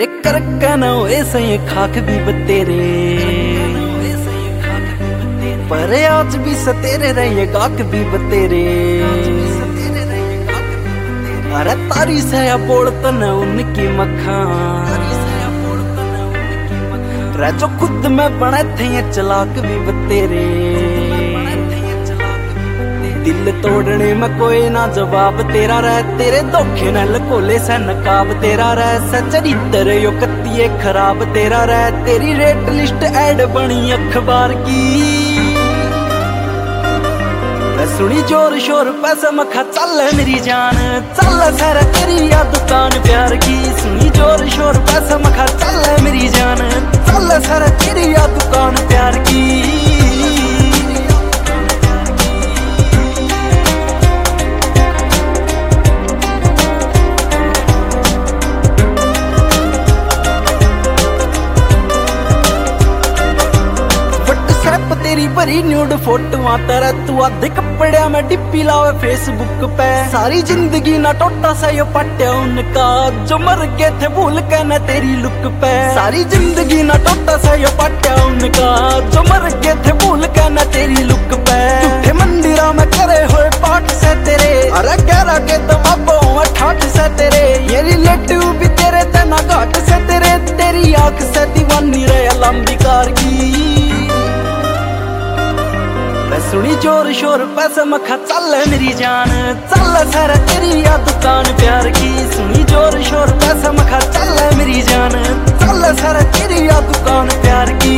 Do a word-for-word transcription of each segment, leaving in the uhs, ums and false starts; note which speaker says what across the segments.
Speaker 1: तेरे कर कहना ऐसे ही खाक भी बतेरे, पर आज भी सतेरे रहे गाक भी बतेरे। अरे तारी से बोल तन उनकी मखा रे जो खुद में बने थे चलाक भी बतेरे। दिल तोड़ने में कोई ना जवाब तेरा रह, तेरे धोखे न लकोले से नकाब तेरा रह। सचरित्र यो कत्तिये खराब तेरा रह, तेरी रेट लिस्ट ऐड बनी अखबार की। सुनी जोर शोर पैसा मखा चल मेरी जान, चल सर तेरी या दुकान प्यार की। सुनी जोर शोर पैसा मखा चल मेरी जान, चल सर तेरी या दुकान प्यार की। तेरी भरी न्यूड फोटोआं तेरा तू आधे कपड़िया में डिप्पी लावे फेसबुक पे। सारी जिंदगी ना टोटा सा यो पट्या उनका, जो मर गए थे भूल के न तेरी लुक पे। सारी जिंदगी ना टोटा सा यो पट्या उनका, जो मर गए थे भूल के न तेरी लुक पे। झूठे मंदिरा में करे हुए पाठ से तेरे, अरे गहरा के तो बाबो ठाठ से तेरे। ये रिलेटिव भी तेरे तना घाट से तेरे, तेरी आंख से दीवानी रहे लंबी कार की। सुनी जोर शोर पैसा मखा चल मेरी जान, चल सर तेरी या दुकान प्यार की। सुनी जोर शोर पैसा मखा चल मेरी जान, चल सर तेरी या दुकान प्यार की।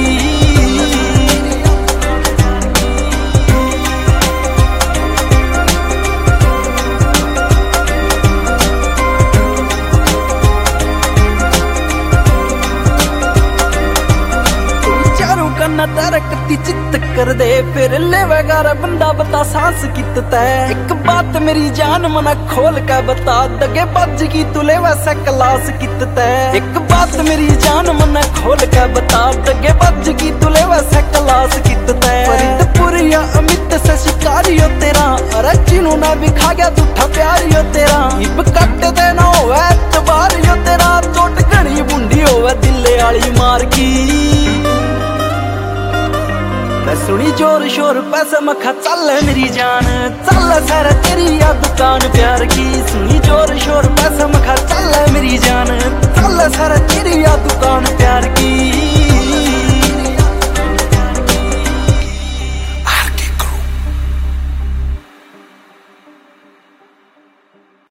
Speaker 1: करना तरकती चित्त कर दे, फिर ले वगार बंदा बता सांस कित तय। एक बात मेरी जान मना खोल के बता, दगे बज की तुले वैसा क्लास कित तय। एक बात मेरी जान मना खोल के बता, दगे बज की तुले वैसा क्लास कित तय। फरीदपुर या अमित से शिकारियो तेरा, अरे चिनू ना भी खा गया झूठा प्यारियो तेरा। इब कट देना होवे एतबार यो तेरा, चोट घनी बुंडी होवे दिले आली मार की। सुनी जोर शोर पैसा मखा चल मेरी जान, चल सर तेरी या दुकान प्यार की। सुनी जोर शोर पैसा मखा चल मेरी जान, चल सर तेरी या दुकान प्यार की।